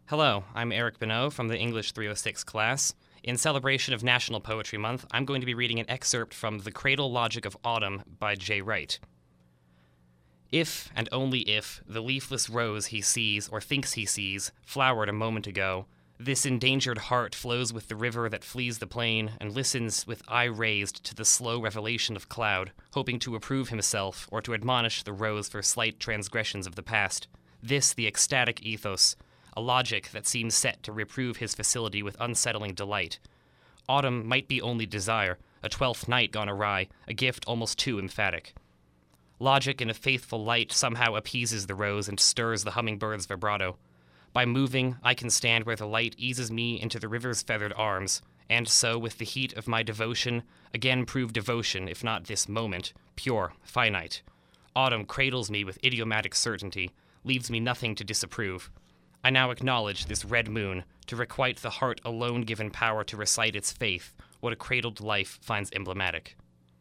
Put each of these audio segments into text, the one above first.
Hello, I'm Eric Bonneau from the English 306 class. In celebration of National Poetry Month, I'm going to be reading an excerpt from The Cradle Logic of Autumn by Jay Wright. If, and only if, the leafless rose he sees, or thinks he sees, flowered a moment ago, this endangered heart flows with the river that flees the plain, and listens with eye raised to the slow revelation of cloud, hoping to approve himself, or to admonish the rose for slight transgressions of the past. This the ecstatic ethos, a logic that seems set to reprove his facility with unsettling delight. Autumn might be only desire, a 12th night gone awry, a gift almost too emphatic. Logic in a faithful light somehow appeases the rose and stirs the hummingbird's vibrato. By moving, I can stand where the light eases me into the river's feathered arms, and so, with the heat of my devotion, again prove devotion, if not this moment, pure, finite. Autumn cradles me with idiomatic certainty, leaves me nothing to disapprove. I now acknowledge this red moon, to requite the heart alone given power to recite its faith, what a cradled life finds emblematic.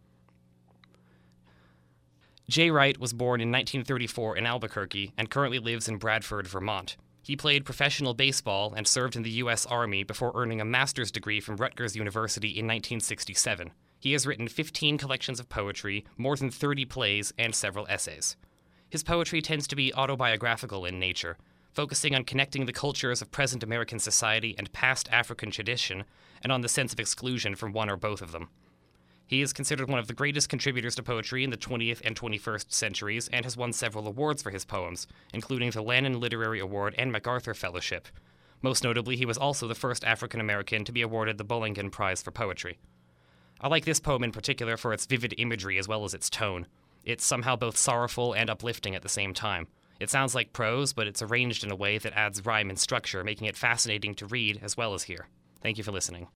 Jay Wright was born in 1934 in Albuquerque and currently lives in Bradford, Vermont. He played professional baseball and served in the U.S. Army before earning a master's degree from Rutgers University in 1967. He has written 15 collections of poetry, more than 30 plays, and several essays. His poetry tends to be autobiographical in nature, focusing on connecting the cultures of present American society and past African tradition, and on the sense of exclusion from one or both of them. He is considered one of the greatest contributors to poetry in the 20th and 21st centuries and has won several awards for his poems, including the Lannan Literary Award and MacArthur Fellowship. Most notably, he was also the first African American to be awarded the Bollingen Prize for Poetry. I like this poem in particular for its vivid imagery as well as its tone. It's somehow both sorrowful and uplifting at the same time. It sounds like prose, but it's arranged in a way that adds rhyme and structure, making it fascinating to read as well as hear. Thank you for listening.